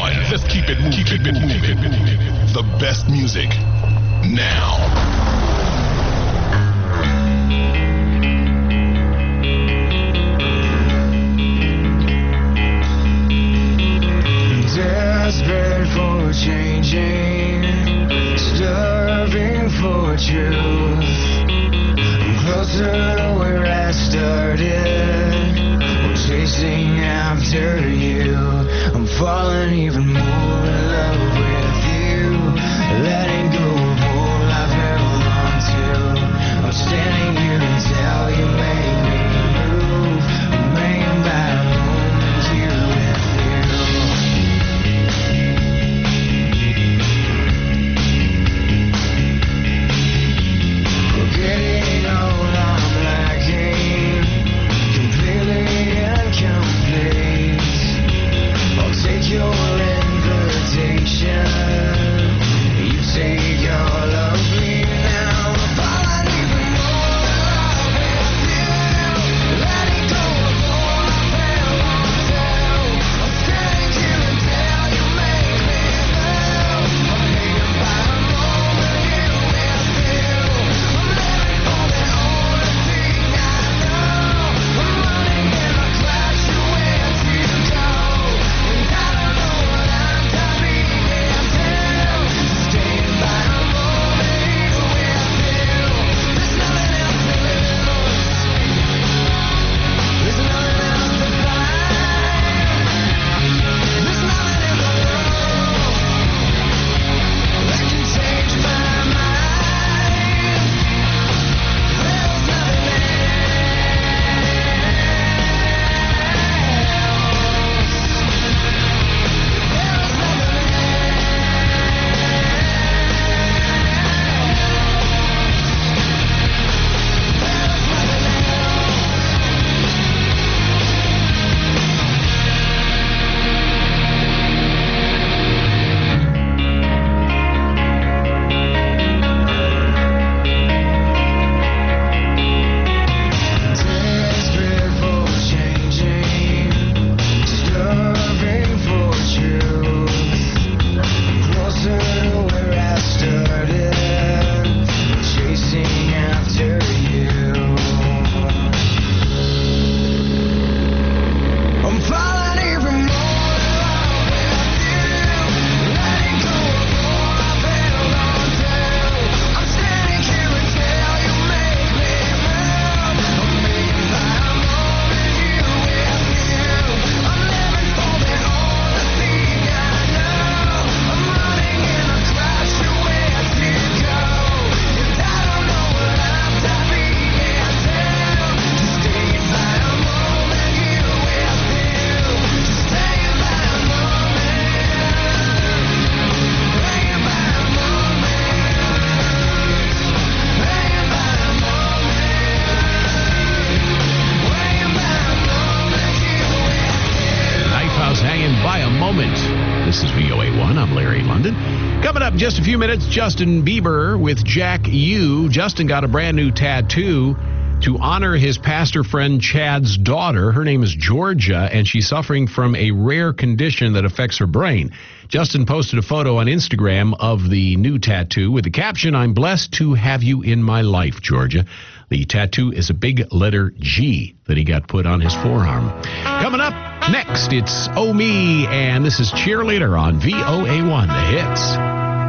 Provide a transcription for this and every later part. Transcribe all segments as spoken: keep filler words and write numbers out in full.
one. Let's keep it moving. Keep it moving. The best music now. Desperate for changing, starving for truth. I'm closer to where I started. I'm chasing after you. I'm falling even more in love with you. Letting go of all I've held on to. I'm standing here until you make me move. I'm laying by a moment here with you. Getting old, I'm lacking, completely incomplete. I'll take your invitation, you take all of me now. If I even more love with you, letting go of all I've held on to. I'm standing here until you make me move. I'm hanging by a moment here with you. I'm living for the only thing I know. I'm running and I crash where to go. And I don't know what I'm dying until. Staying by a moment here with you. There's nothing else to lose. There's nothing else to find. There's nothing in the world that can change my mind. There's nothing else. Desperate for changing, starving for truth. Closer to where I started, chasing after you. I'm falling even more in love with you. Letting go of all I've held on to. I'm standing here until you make me move. I'm hanging by a moment here with you. I'm living for the only thing I know. I'm running and I crash where to go. And I don't know what I'm dying until. Staying by a moment here with you. Staying by a moment. Staying by a moment. Staying by a moment. Staying by a moment here with you. Lifehouse hanging by a moment. This is V O A one. I'm Larry London. Coming up in just a few minutes, Justin Bieber with Jack U. Justin got a brand new tattoo to honor his pastor friend Chad's daughter. Her name is Georgia, and she's suffering from a rare condition that affects her brain. Justin posted a photo on Instagram of the new tattoo with the caption, "I'm blessed to have you in my life, Georgia." The tattoo is a big letter G that he got put on his forearm. Coming up next, it's Oh Me, and this is Cheerleader on V O A one, the hits.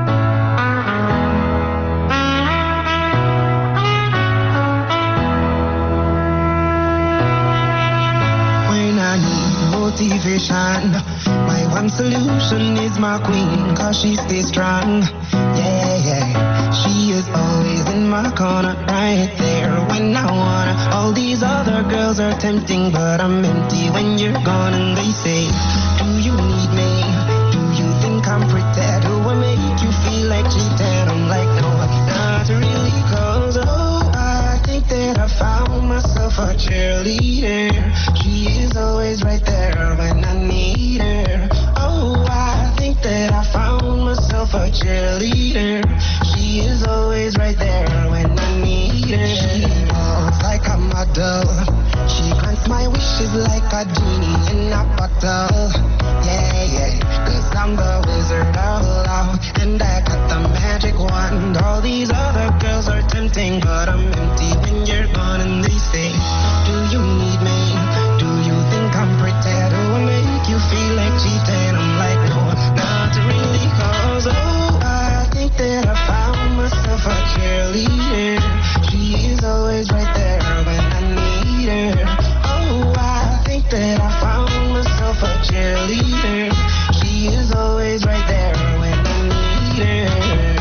When I need motivation, my one solution is my queen, cause she stays strong. Yeah, yeah, she is always in my corner, right there when I wanna. All these other girls are tempting, but I'm empty when you're gone. And they say, do you need me? Do you think I'm pretty? Do I make you feel like cheating? I'm like, no, not really, cause oh, I think that I found myself a cheerleader. She is always right there when I need her. Oh, I think that I found myself a cheerleader. She is always right there when I need her. She walks like a model. She grants my wishes like a genie in a bottle. Yeah, yeah. Cause I'm the wizard of love. And I got the magic wand. All these other girls are tempting, but I'm empty when you're gone. And they say, do you need me? Do you think I'm pretty? Do I make you feel like cheating? I'm like, no, not really. Cause oh, I think that I found myself a cheerleader. She is always right there when I need her. Oh, I think that I found myself a cheerleader. She is always right there when I need her.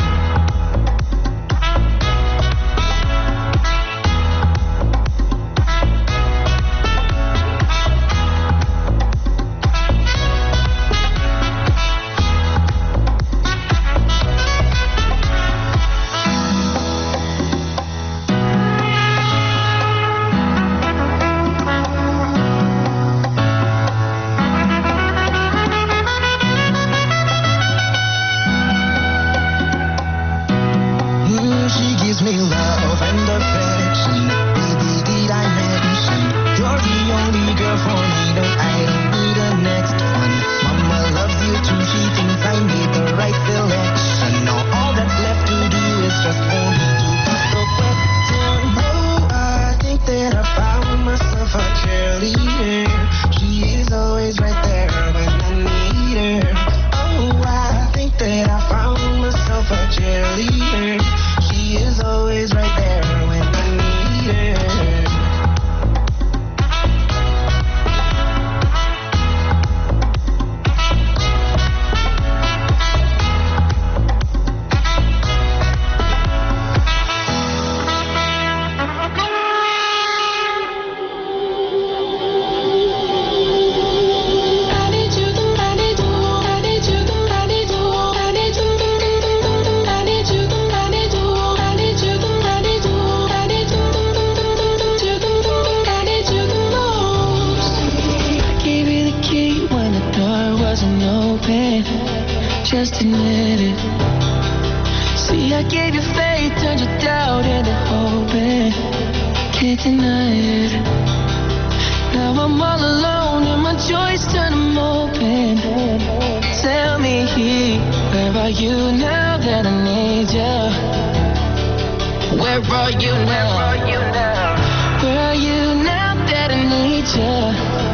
Just admit it. See, I gave you faith, turned your doubt into hope, and can't deny it. Now I'm all alone and my joys turn them open. Tell me, where are you now that I need you? Where are you now? Where are you now that I need you?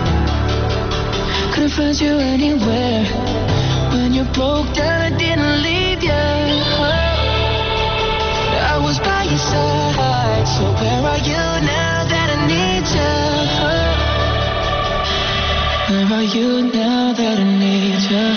Couldn't find you anywhere. When you broke down, I didn't leave you. I was by your side. So where are you now that I need you? Where are you now that I need you?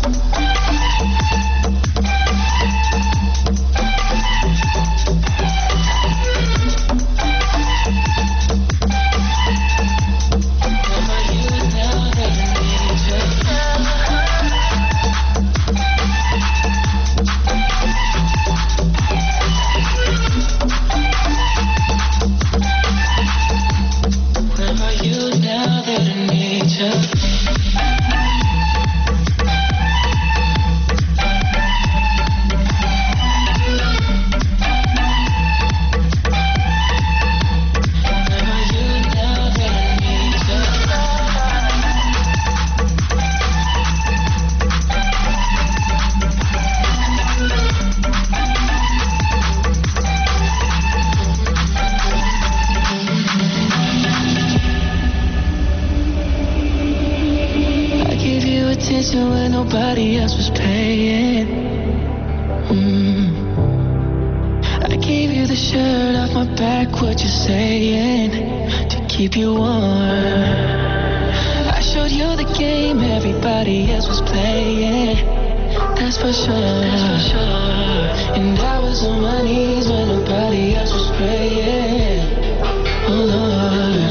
When nobody else was paying. mm. I gave you the shirt off my back, what you saying, to keep you warm. I showed you the game everybody else was playing. That's for sure, that's for sure. And I was on my knees when nobody else was praying. Oh Lord,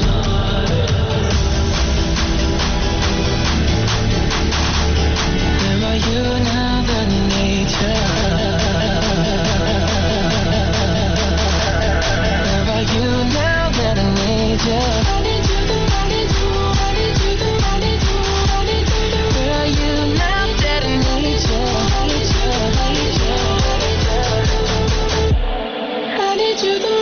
you now that I need you. Where are you now that I need you? I need you, I need you, I need you, I need you, I need you. Where are you now that I need you? I need you, I need you, I need you. I need you.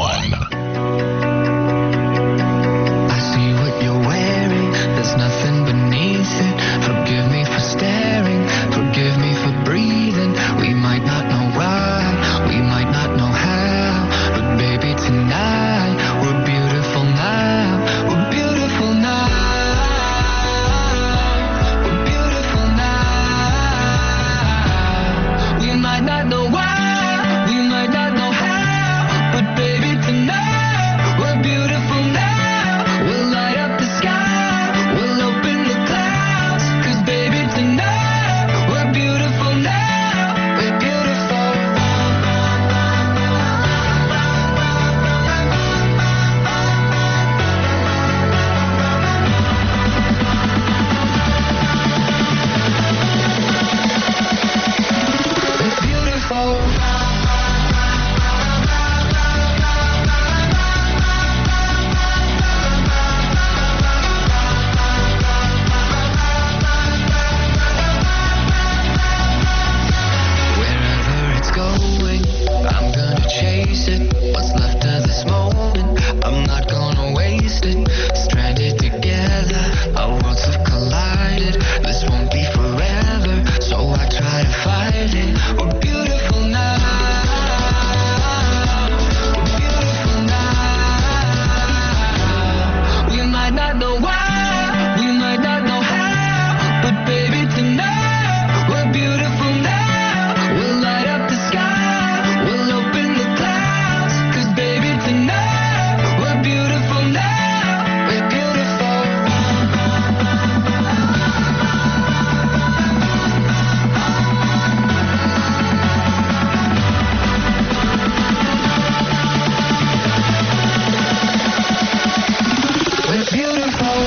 one. I see what you're wearing, there's nothing beneath it. Forgive me for staring, forgive me for breathing. We might not know why, we might not know how, but baby tonight, we're beautiful now, we're beautiful now. We're beautiful now. We might not know why, we might not know how, but baby tonight, we're beautiful now. We'll light up the sky, we'll open the clouds, 'cause baby tonight, we're beautiful now, we're beautiful. We're beautiful. Wherever it's going, I'm gonna chase it. What's left of this moment, I'm not gonna waste it. Stranded together, our worlds have collided. This won't be forever, so I try to fight it. We're beautiful now. We're beautiful now. We might not know why, we might not know how, but baby tonight, we're beautiful now. We'll light up the sky, we'll open the clouds, 'cause baby tonight, we're beautiful now, we're beautiful. We're beautiful.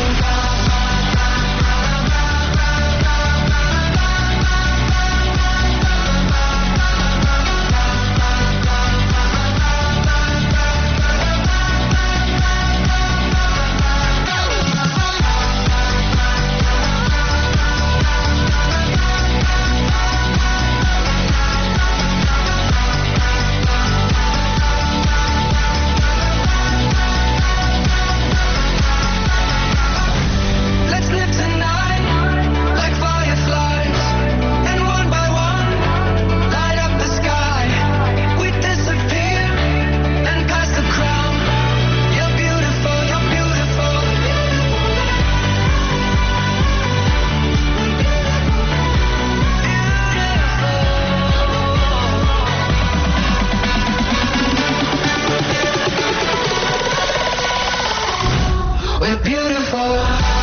Let's live tonight like fireflies, and one by one, light up the sky. We disappear and pass the crown. You're beautiful, you're beautiful. We're beautiful.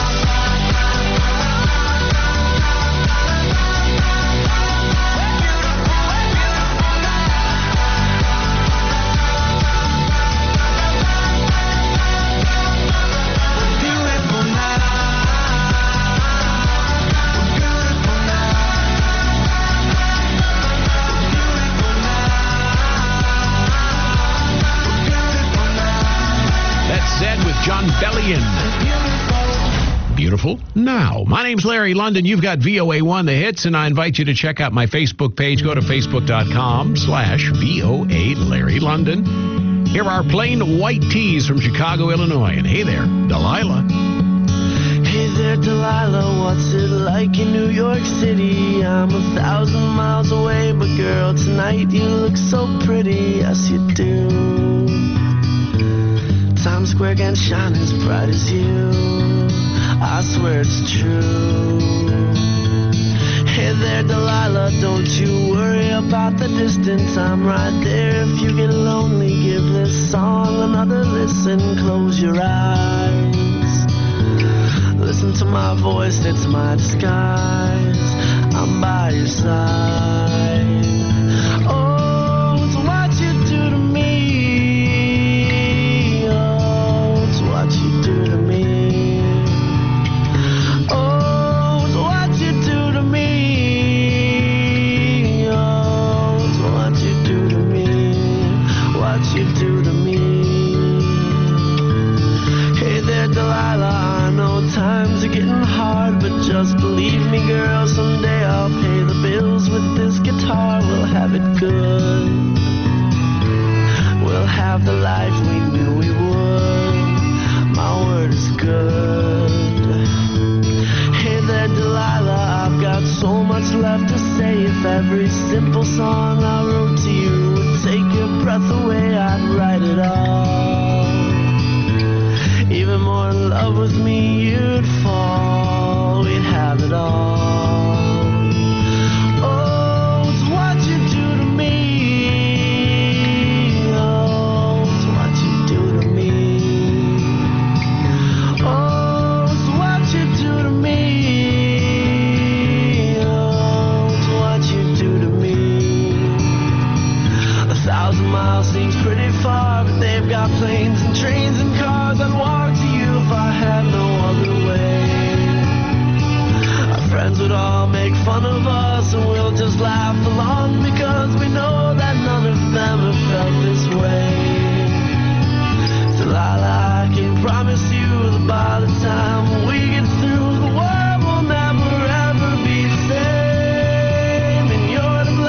Beautiful now. We're beautiful now. Beautiful now. Beautiful now. That's Zed with John Bellion. Beautiful now. My name's Larry London. You've got V O A one, the hits, and I invite you to check out my Facebook page. Go to facebook.com slash VOA Larry London. Here are Plain White Tees from Chicago, Illinois. And hey there, Delilah. Hey there, Delilah, what's it like in New York City? I'm a thousand miles away, but girl, tonight you look so pretty, yes you do. Times Square can shine as bright as you, I swear it's true. Hey there, Delilah, don't you worry about the distance, I'm right there. If you get lonely, give this song another listen, close your eyes. Listen to my voice, it's my disguise. I'm by your side. Oh, it's what you do to me. Oh, it's what you do to me. Oh, it's what you do to me. Oh, it's what you do to me. What you do to me. Hey there, Delilah, I know times are getting hard, but just believe me, girl, someday I'll pay the bills with this guitar. We'll have it good. We'll have have the life we knew we would. My word is good. Hey there, Delilah, I've got so much left to say. If every simple song I wrote to you would take your breath away, I'd write it all. Even more in love with me, you'd fall. We'd have it all. Oh, it's what you do to me. Oh, it's what you do to me. Oh, it's what you do to me. Oh, it's what you do to me. A thousand miles seems pretty far, but they've got planes and trains and cars. I'd walk to you if I had no other way. Our friends would all make fun of us, and we'll just laugh along because we know that none of them have felt this way. Delilah, I can promise you that by the time we get through, the world will never ever be the same, and you're to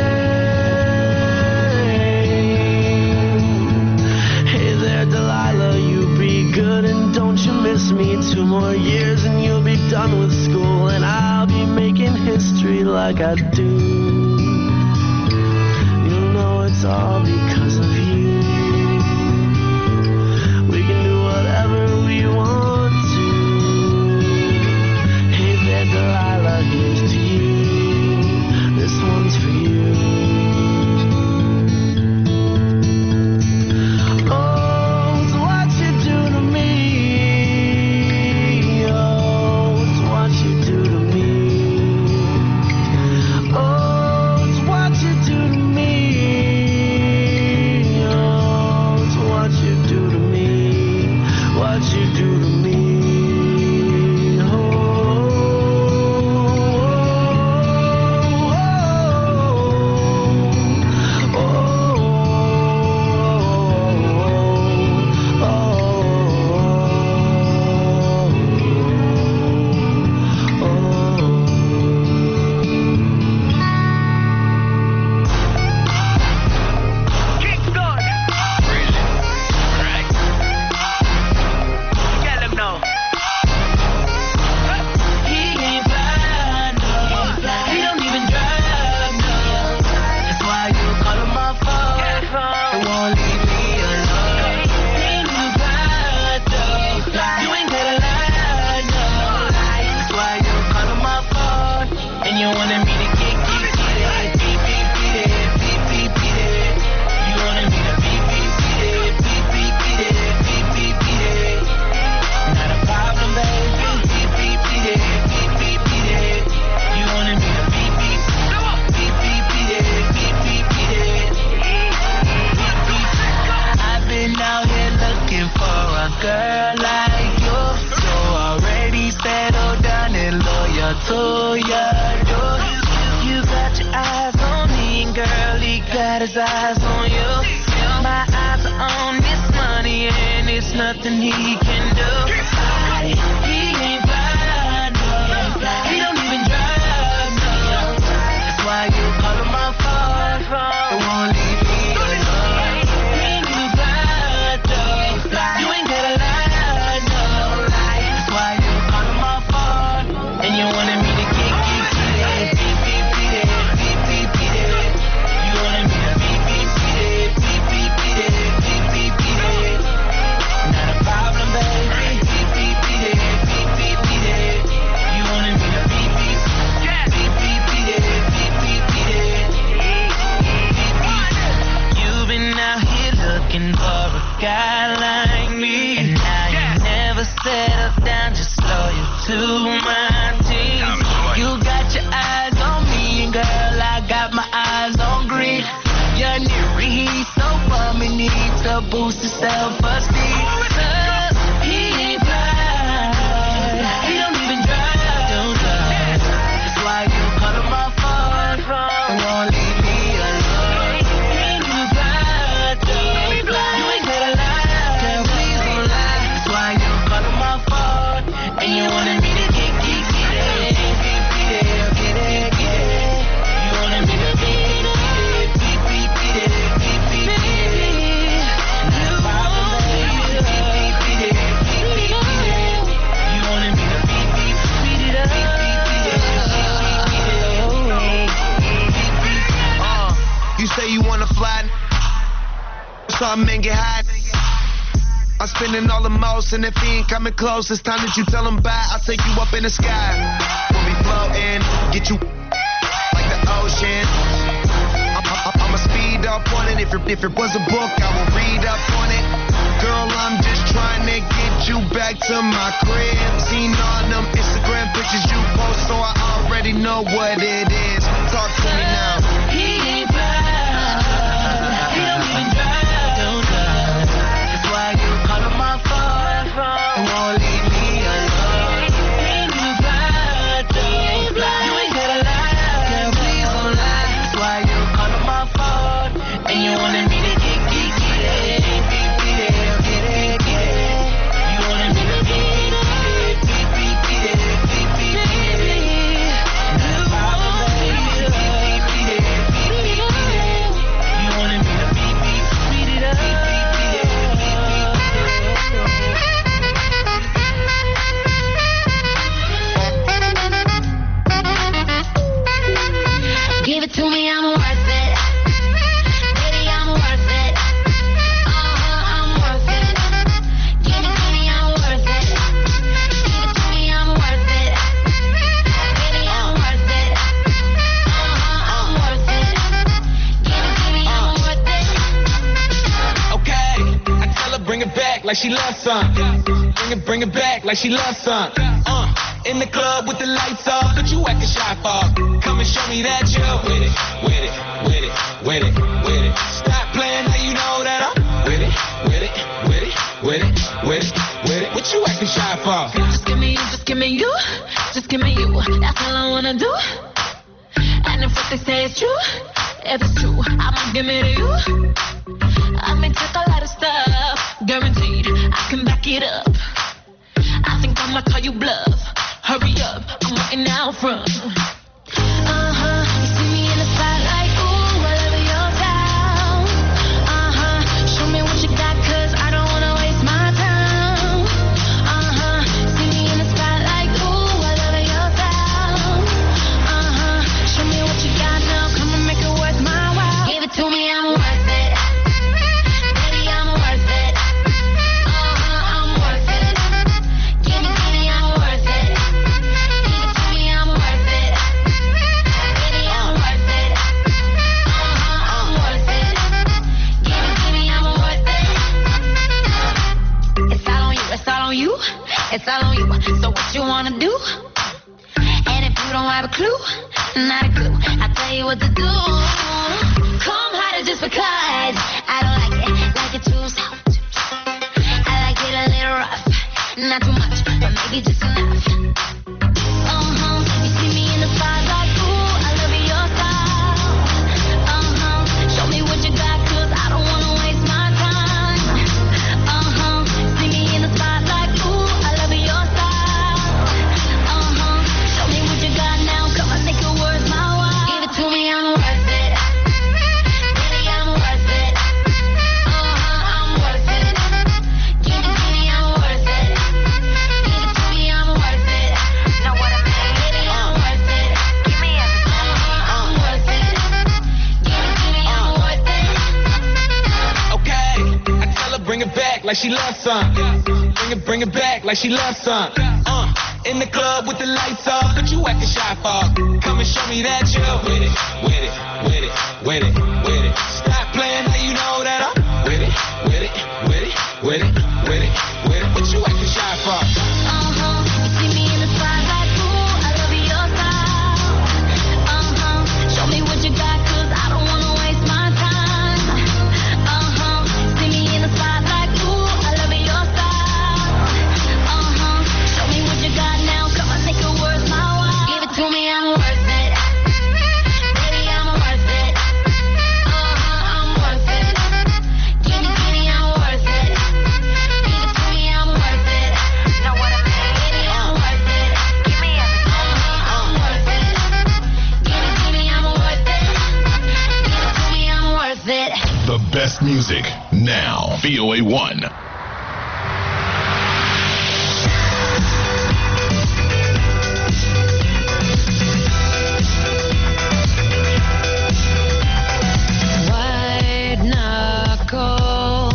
blame. Hey there, Delilah, you be good and don't you miss me. Two more years and you'll be done with school, and I'll be making history like I do. You'll know it's all because of you. We can do whatever we want to. Hey there, Delilah, here's to you. This one's for you. Oh, it's what you do to me. Oh, it's what you do to me. Oh, it's what you do to me. Oh, it's what you do to me. What you do to me. Oh, oh, oh, oh, oh, Keep going. Right. Get him now. He ain't fly, no. He don't even drive, no. That's why you call him my phone. It won't leave me alone. He ain't even fly, though. You ain't gotta lie, no. That's why you call him my phone. And you wanted me to get, get, get it. Beep, beep, beat it. Beep, beep, beat it. You wanted me to beep, beep, beat it. Beep, beep, beat it. Beep, beep, beat it. Not a problem, baby. Beep, beep, beat it. Beep, beep, beat it. You wanted me to beep, beep. Beep, beep, beat it. Beep, beep, beat it. Beep, beep. I've been out here looking for a girl like you. So already settled down and loyal to you. You got your eyes on me, and girl, he got his eyes on you. My eyes are on this money, and it's nothing he can do. He ain't fly, no. He don't even drive, no. That's why you call him my phone. It won't leave me alone. He ain't even fly, though. You ain't gotta lie, no. That's why you call him my phone. And you wanted me to get, get, get it. Beep, beep, beat it. Beep, beep, beat it. You wanted me to beep, beep, beat it. Beep, beep, beat it. Beep, beep, beat it. Not a problem, baby. Beep, beep, beat it. Beep, beep, beat it. You wanted me to beep, beep. Beep, beep, beat it. Beep, beep, beat it. Beep, beep. You've been out here looking for a guy like me, and now you never settle down, just loyal to my team. You got your eyes on me, and girl, I got my eyes on green. You're near heat, so bummy need to boost his self-esteem. Uh, he ain't fly, he don't even drive, don't drive. That's why you call him my phone, and won't leave me alone. He ain't even fly, though. You ain't gotta lie, girl, please don't lie. That's why you call him my phone, and you wanted me to get, get, get it. Get, get it, get it, get it. You wanted me to beat, beat it, beat, beat, beat it, beat, beat, beat it. come and get high. I'm spending all the most, and if he ain't coming close, it's time that you tell him bye. I'll take you up in the sky. We'll be floating, get you like the ocean. I'm, I'm, I'ma speed up on it. If it, if it was a book, I will read up on it. Girl, I'm just trying to get you back to my crib. Seen all them Instagram pictures you post, so I already know what it is. Talk to me now. He ain't proud. He don't even drive. Don't drive. That's why you call him my phone and won't leave me alone. He ain't even proud. You ain't gotta lie. Girl, please don't lie. That's why you call him my phone and you wanted me to get, get, get it. Give it to me, I'm worth it. Baby, I'm worth it. Uh-huh, I'm worth it. Give it to me, I'm worth it. Give it to me, I'm worth it. Baby, I'm worth it. Uh-huh, I'm worth it. Give it to me, I'm worth it. Okay, I tell her bring it back like she loves some. Bring it, bring it back like she loves some. Uh, in the club with the lights off, but you acting shy for. Come and show me that you're with it, with it, with it, with it, with it. Stop playing, now you know that I'm with it, with it, with it, with it, with it, with it. What you acting shy for? Just give me you, just give me you, just give me you. That's all I wanna do. And if what they say is true, if it's true, I'ma give it to you. I may take a lot of stuff, guaranteed I can back it up. I think I'ma call you bluff. Hurry up, I'm waiting out front. Uh-huh, you see me in the spotlight, ooh, I love your style. Uh-huh, show me what you got, cause I don't wanna waste my time. Uh-huh, see me in the spotlight, ooh, I love your style. Uh-huh, show me what you got now, come and make it worth my while. Give it to me, I'm worth it. Baby, I'm worth it. Uh-huh, I'm worth it. Give it to me, I'm worth it. Give it to me, I'm worth it. Baby, I'm worth it. Uh-huh, I'm worth it. Give it to me, I'm worth it. It's all on you, it's all on you, it's all on you. So what you wanna do? And if you don't have a clue, not a clue, I'll tell you what to do. Come harder just because I don't like it, like it too soft. I like it a little rough, not too much, but maybe just enough. Uh-huh, you see me in the spotlight, ooh, I love your style. Uh-huh, show me what you got, cause I don't wanna waste my time. Uh-huh, see me in the spotlight, ooh, I love your style. Uh-huh, show me what you got now, come on, make it worth my while. Give it to me, I'm worth it. Baby, I'm worth it. Uh-huh, I'm worth it. Give it to me, I'm worth it. Give it to me, I'm worth it. Know what I mean? Baby, I'm worth it. Give me everything. Uh-huh, I'm worth it. Give it to me, I'm worth it. Okay, I tell her bring it back like she loves some. Bring it, bring it back like she loves some. Uh, in the club with the lights off, but you acting shy for. Come and show me that you're with it, with it, with it, with it, with it. Stop playing, now you know that I'm with it, with it, with it, with it, with it, with it. What you acting shy for? Uh-huh, you see me in the spotlight, ooh, I love your style. Uh-huh, show me what you got, cause I don't wanna waste my time. Uh-huh, see me in the spotlight, ooh, I love your style. Uh-huh, show me what you got now, come on, make it worth my while. Give it to me, I'm worth it. Baby, I'm worth it. Uh-huh, I'm worth it. Give it to me, I'm worth it. Give it to me, I'm worth it. Know what I mean? Baby, I'm worth it. Give me everything. Uh-huh, I'm worth it. Give it to me, I'm worth it. Give it to me, I'm worth it. The best music now. V O A one. White knuckle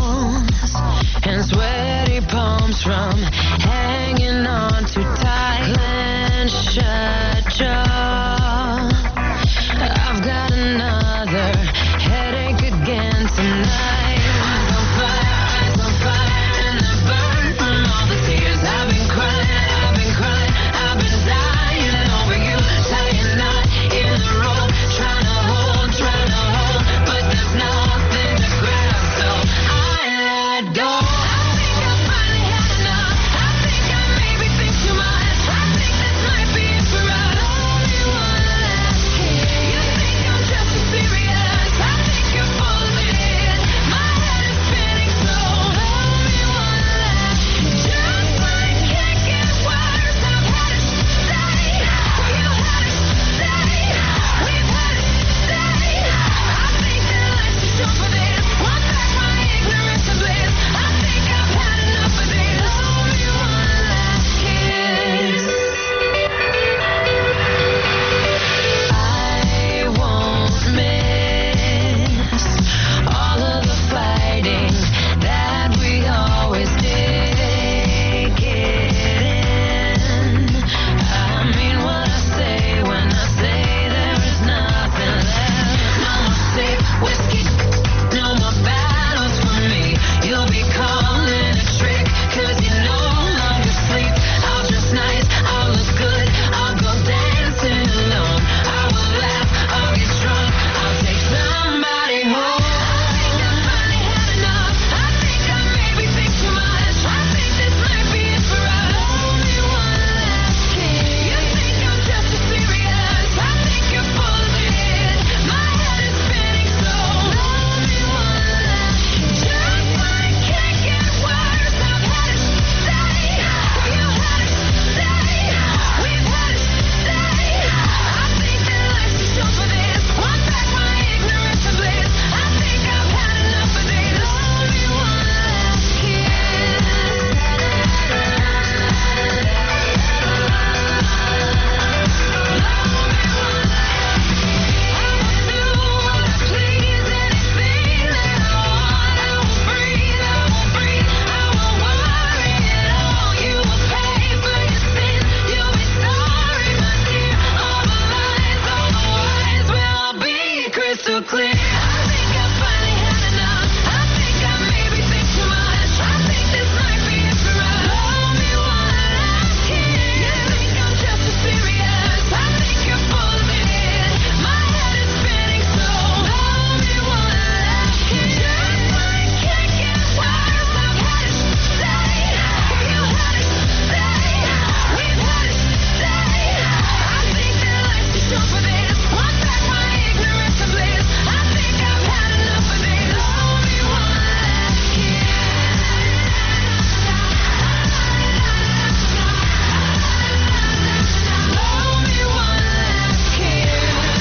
comes from hanging on too tight. Clench shut jaw. I've got another headache again tonight. Eyes on fire, eyes on fire, and I burn from all the tears I've been crying, I've been crying, I've been dying over you, tying knot in the rope, trying to hold, trying to hold, but there's nothing to grab, so I let go. I think I finally had enough. I think I maybe think too much. I think this might be it for us. Only one last kiss. You think I'm just as serious? I think you're full of it. My head is spinning, so only one last kiss. Just when it can't get worse, I've had it stay. You had it stay. We've had it stay. I think that life's too short for this. Want back my ignorance and bliss. I think I've had enough of this. Only one last kiss. I won't miss all of the fighting that we always did. Take it in. I mean what I say when I say there is nothing left. No more safe whiskey, no more battles for me. You'll be calling a trick, cause you no longer sleep. I'll dress nice, I'll look good, I'll go dancing alone. I will laugh, I'll get drunk, I'll take somebody home. I think I finally had enough. I think I maybe think too much. I think this might be it for us. Only one last kiss. You think I'm just as serious? I think you're full of it. My head is spinning, so only one last kiss. Just when it can't get worse, I've had it stay. You had it stay. We've had it stay. I think that life's too short for this. Want back my ignorance and bliss. I think I've had enough of this. Only one last kiss. Crystal clear. I think I finally had enough. I think I maybe think too much. I think this might be it for us. Only one last kiss. You think I'm just as serious? I think you're full of it. My head is spinning, so only one last kiss. Just when it can't get worse, I've had it stay. You had it stay. We've had it stay. I think that life's too short for this. Want back my ignorance and bliss. I think I've had enough of this. Only one last kiss. Only one last kiss.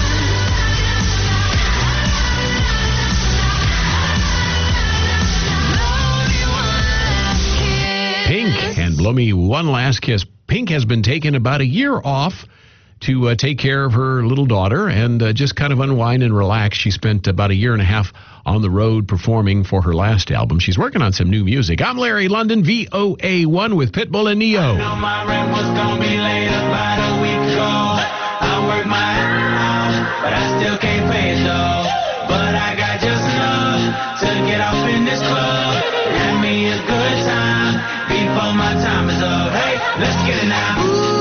Only one last kiss. Pink and Blow Me One Last Kiss. Pink has been taking about a year off to uh, take care of her little daughter and uh, just kind of unwind and relax. She spent about a year and a half on the road performing for her last album. She's working on some new music. I'm Larry London, V O A one with Pitbull and Neo. I know my rent was gonna be late about a week ago. I worked my ass off, but I still can't pay it though. But I got just enough to get off in this club. Have me a good time before my time is up. Hey, let's get it now.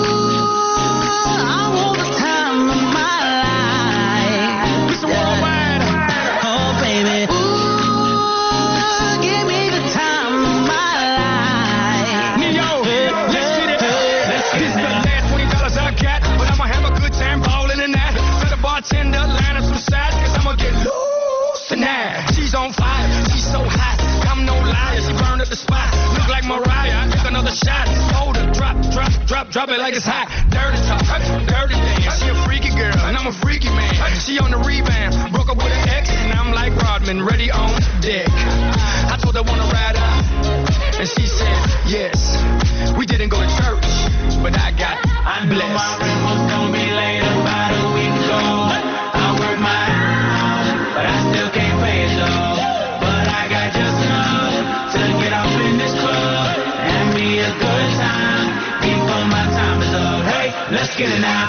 I want the time of my life. Listen worldwide. Oh, baby. Ooh, give me the time of my life. Neo, let's get it. Let's get it. This is the last twenty dollars I got, but I'ma have a good time ballin' in that. Tell the bartender, line up some sides, cause I'ma get loose tonight. She's on fire, she's so hot. I'm no liar, she burned up the spot. Look like Mariah, I took another shot. Hold her, drop, drop, drop, drop it like it's hot. Dirty talk, dirty dance. She a freaky girl, and I'm a freaky man. She on the rebound, broke up with an ex, and I'm like Rodman, ready on deck. I told her wanna ride out, and she said yes. We didn't go to church, but I got I knew blessed. my rent was gonna be late about a week ago. I worked my ass off, but I still can't pay it though. But I got just enough to get off in this club. And me Let's get it now.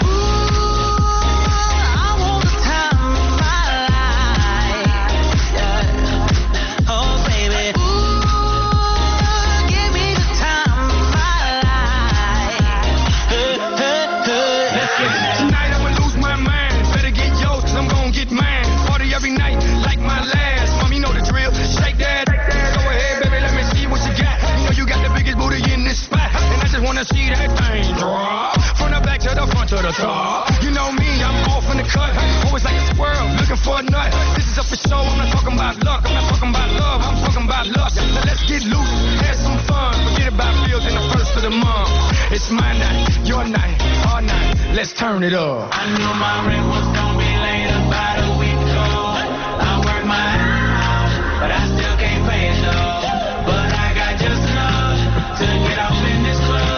See that thing drop from the back to the front to the top. You know me, I'm off in the cut. Always like a squirrel looking for a nut. This is up for show. I'm not talking about luck. I'm not talking about love. I'm talking about lust. So let's get loose, have some fun. Forget about bills in the first of the month. It's my night, your night, our night. Let's turn it up. I knew my rent was gonna be late about a week ago. I work my ass, but I still can't pay it though. But I got just enough to get off in this club.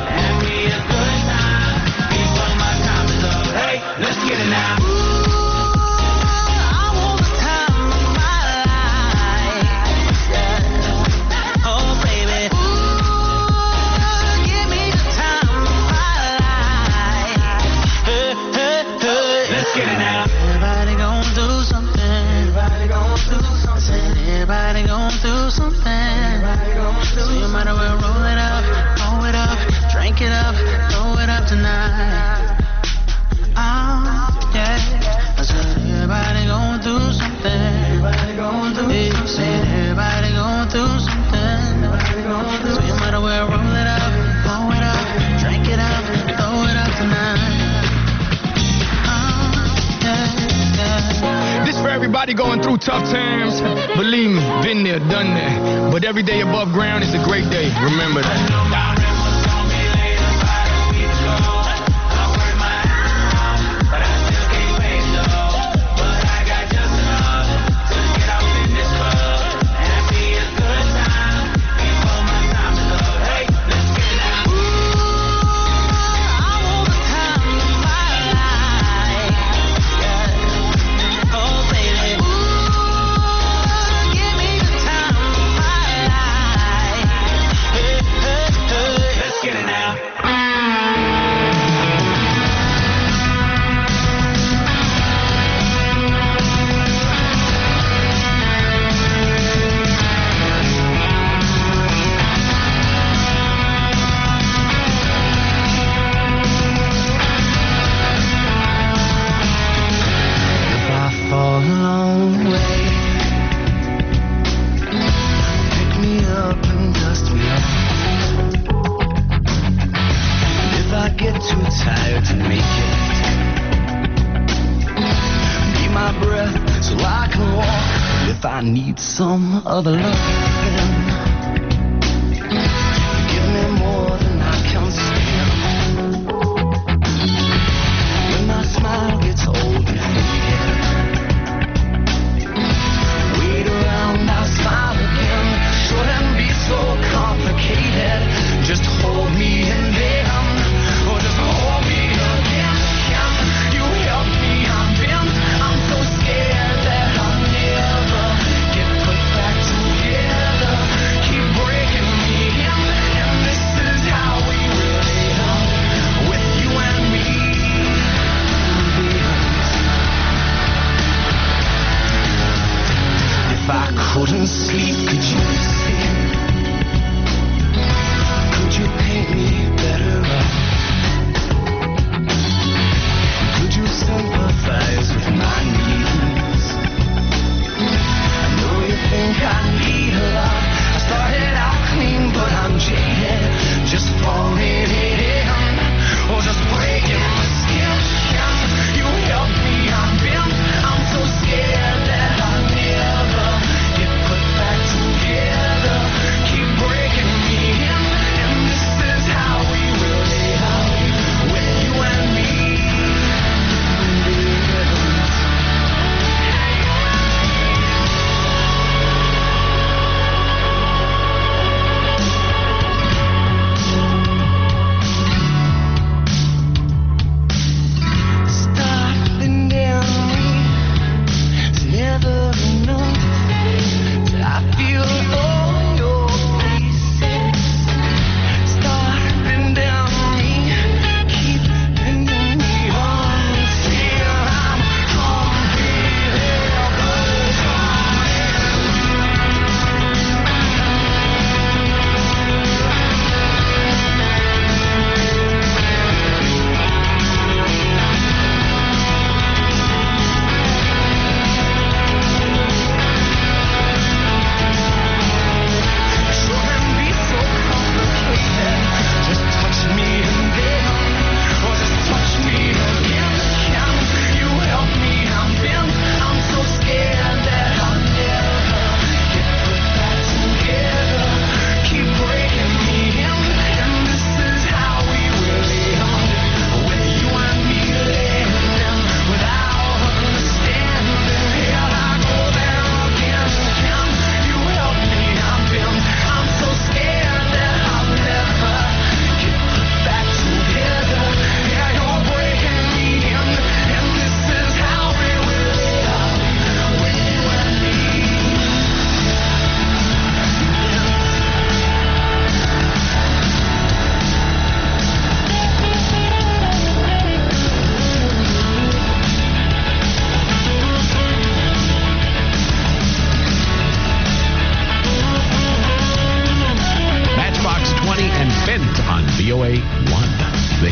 Let's get it now. Ooh, I want the time of my life. Yeah. Oh, baby. Ooh, give me the time of my life. Hey, hey, hey. Let's get it now. Everybody gon' do something. Everybody gon' do something. Everybody gon' do something. Everybody gon' do so you might as well roll it up, roll it up, drink it up, throw it up tonight. Oh, yeah. I said everybody gon' do something. Everybody gon' do hey, something. Said everybody gon' do something. Everybody gon' do so you might as well roll it up, blow it up, drink it up, throw it up tonight. Oh, yeah, yeah. This for everybody going through tough times. Believe me, been there, done that. But every day above ground is a great day. Remember that. I need some other loving. Give me more than I can stand. When my smile gets old and faded, wait around, I'll smile again. Shouldn't be so complicated. Just hold me and then, or just hold me again. Can you help me? I'm bent. I'm so scared that I'll never get put back together.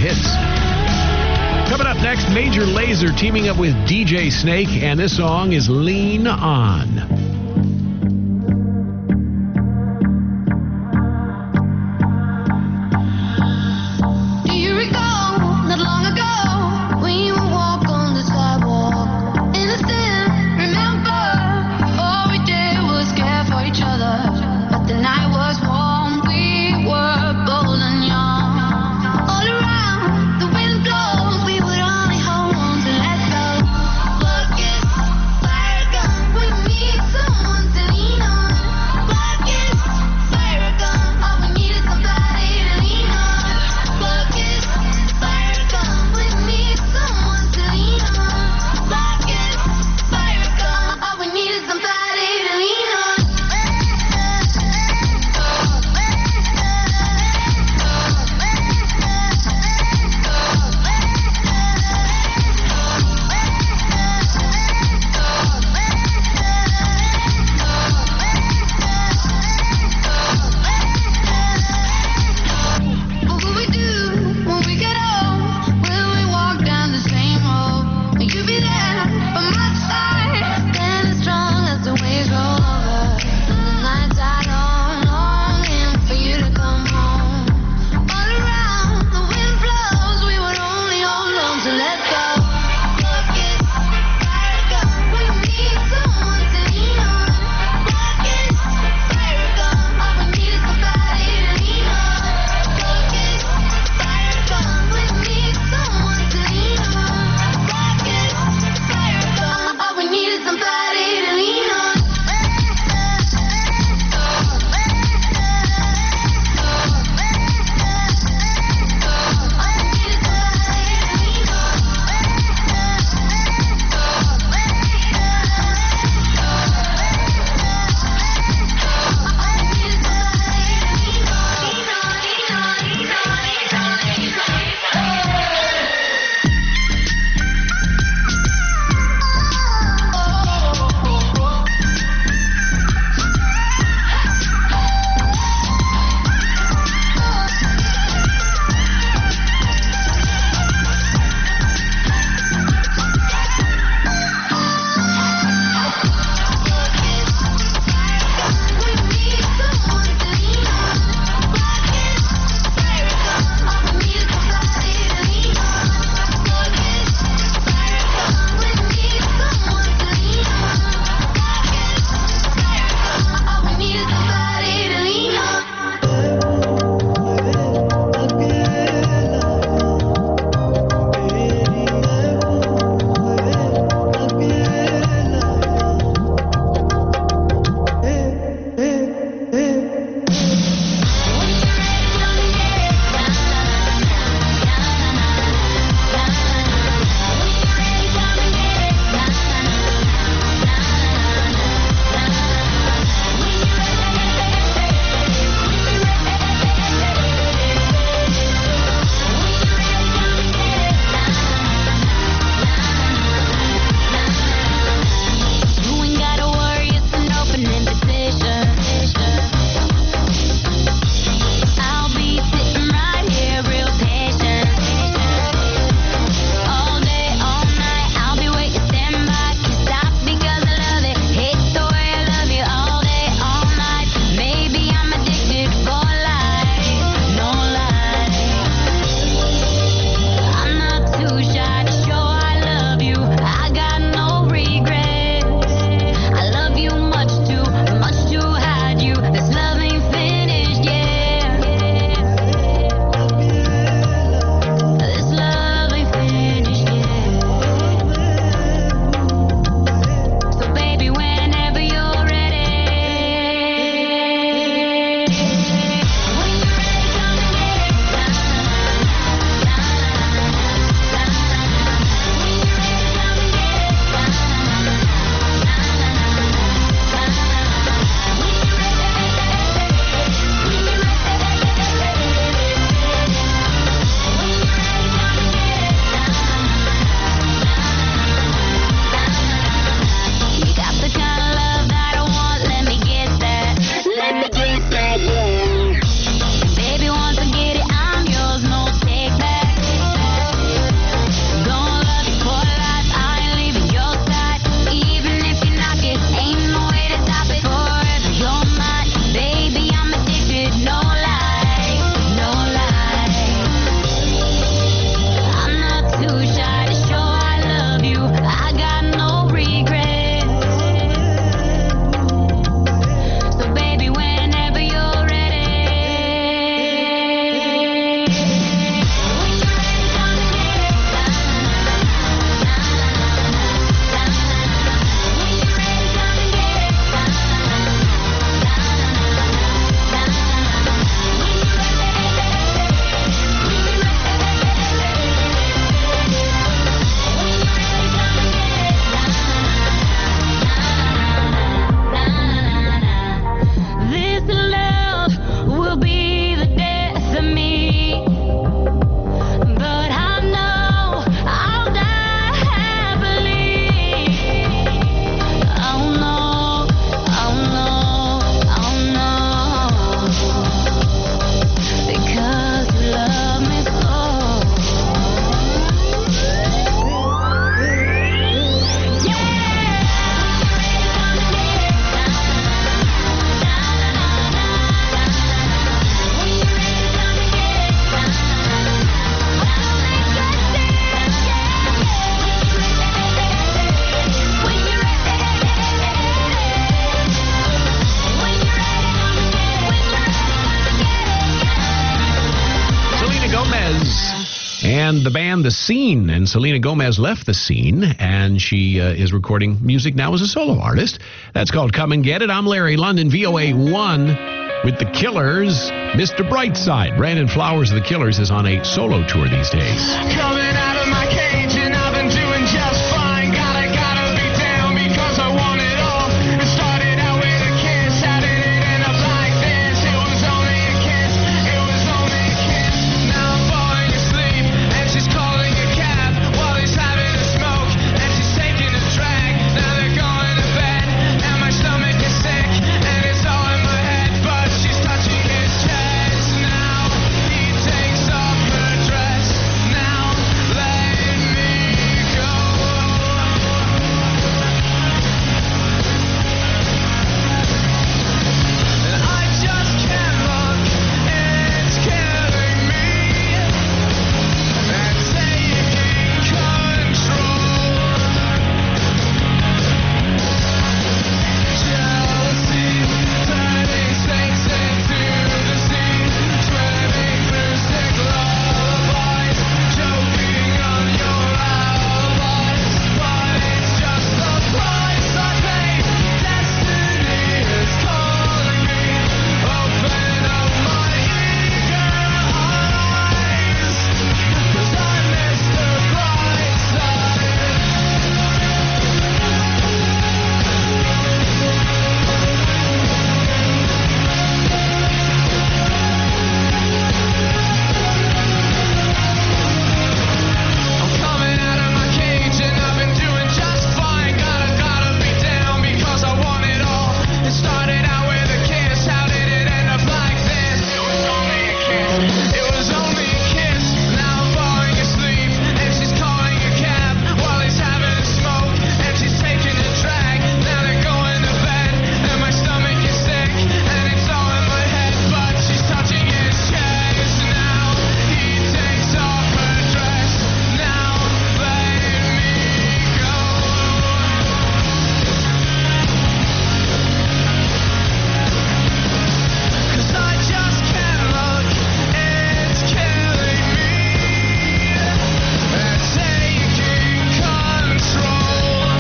hits. Coming up next, Major Lazer teaming up with D J Snake, and this song is Lean On. Do you recall, not long ago, when you would walk on the sidewalk? Innocent, remember, all we did was care for each other. But the night was warm, we were bold and young. All around, the wind blows, we would only hold on to let go. Look, it's fire gun, we meet so and the band The Scene. And Selena Gomez left The Scene, and she uh, is recording music now as a solo artist. That's called Come and Get It. I'm Larry London, V O A one, with The Killers, Mister Brightside. Brandon Flowers of The Killers is on a solo tour these days. Coming out of my cage and I've been doing just fine. Gotta, gotta be down because I want it all. It started out with a kiss. How did it end up like this? It was only a kiss. It was only a kiss. Now I'm falling asleep and she's calling a cab while he's having a smoke and she's taking a drag. Now they're going to bed and my stomach is sick and it's all in my head, but she's touching his chest. Now he takes off her dress. Now let me go. And I just can't look, it's killing me. And taking control. Jealousy, turning saints into the sea, swimming through sick lullabies, choking on your alibis. But it's just the price I pay. Destiny is calling me. Open up my eager eyes, 'cause I miss the bright side. I'm coming out of my cage and I've been doing just fine. Gotta, gotta be down because I want it all. It started out with a kiss. How did it end up like this? It was only a kiss. It was only a kiss. Now I'm falling asleep and she's calling a cab while he's having a smoke and she's taking a drag. Now they're going to bed and my stomach is sick and it's all in my head, but she's touching his chest. Now he takes off her dress. Now let me go. 'Cause I just can't look, it's killing me. And taking control.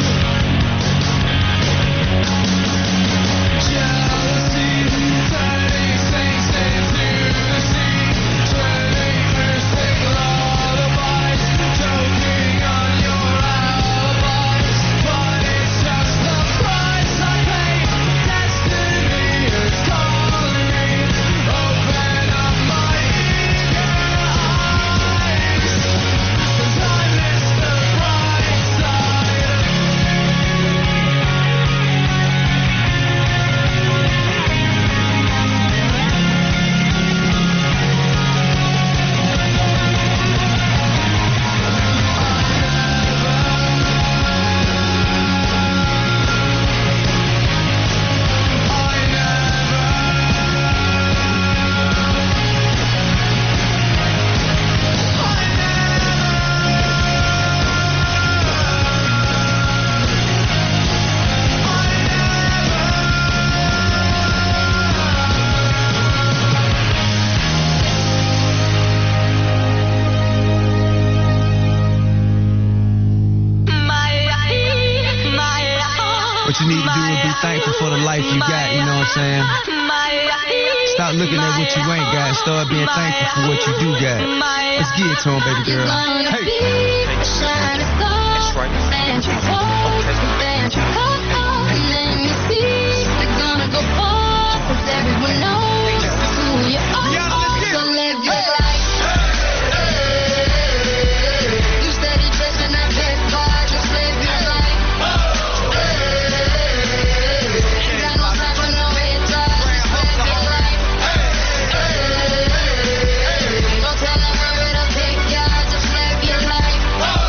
Jealousy, turning saints into the sea, swimming through sick lullabies, choking on your alibis. But it's just the price I pay. Destiny is calling me. Open up my eager eyes, 'cause I miss the bright side. What you need to do is be thankful for the life you got, you know what I'm saying? Stop looking at what you ain't got. Start being thankful for what you do got. Let's get it to him, baby girl. Hey. Shine a star, and you hold, and you hold, and then you see they're gonna go far, 'cause everyone knows who you are. So live your life. You steady dressing that big car, just live your life. Ain't got no time for no haters, just live your life. Don't tell them where it'll take ya, just live your life.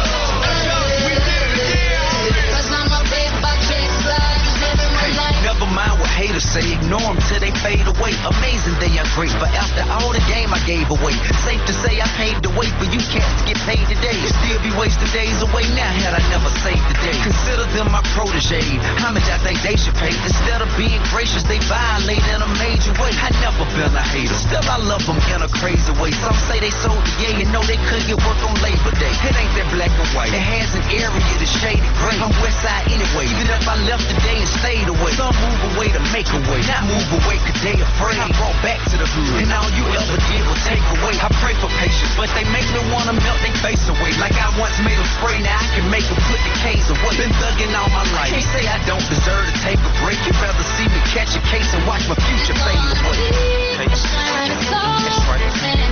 'Cause I'm a big buck chaser, just living my life. Never mind what haters say, ignore them till they fade away. Amazing they are great, but after all the game I gave away. Safe to say I paved the way for you cats to get paid today. Still be wasting days away now had I never saved the day. Consider them my protege, how much I think they should pay. Instead of being gracious, they violate in a major way. I never been a hater, still I love them in a crazy way. Some say they sold the yeah, you know they could get work on Labor Day. It ain't that black and white. It has an area that's shaded gray. I'm west side anyway. Even if I left today and stayed away. Some move away to make a way. Not move away cause they afraid. I brought back to the hood. And all you ever did was take away. I pray for patience, but they make me wanna melt their face away. Like I once made them spray, now I can make them put the case away. Been thugging all my life. Can't say I don't deserve to take a break. You'd rather see me catch a case and watch my future fade away. Okay. That's right.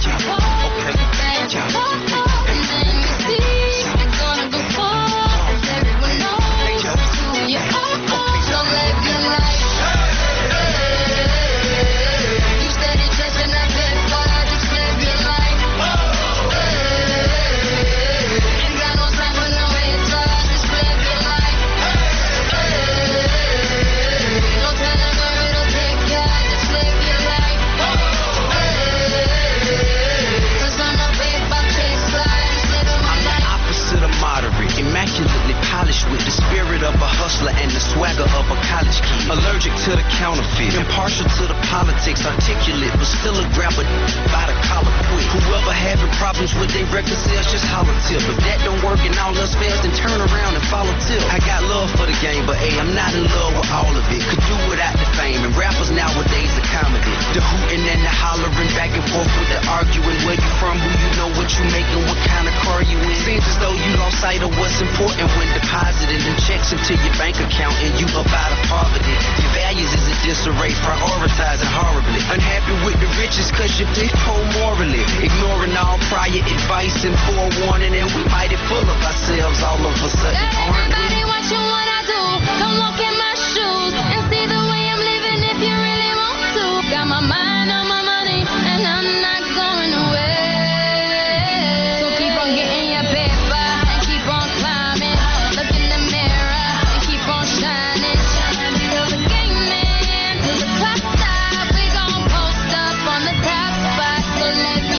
Immaculately polished with the spirit of a hustler and the swagger of a college kid. Allergic to the counterfeit, impartial to the politics, articulate, but still a grabber by the collar quick. Whoever having problems with their record sales, just holler tip. If that don't work and all us fast, then turn around and follow tip. I got love for the game, but hey, I'm not in love with all of it. Could do without the fame, and rappers nowadays are comedy. The hooting and the hollering, back and forth with the arguing. Where you from, who you know, what you making, what kind of car you in. Seems as though you lost sight of what's important when depositing them checks into your bank account and you up out of poverty. Your values is in disarray, prioritizing horribly. Unhappy with the riches cause you're big poor morally. Ignoring all prior advice and forewarning, and we mighty full of ourselves all of a sudden, aren't we? Everybody watching what I do. Come look in my shoes and see the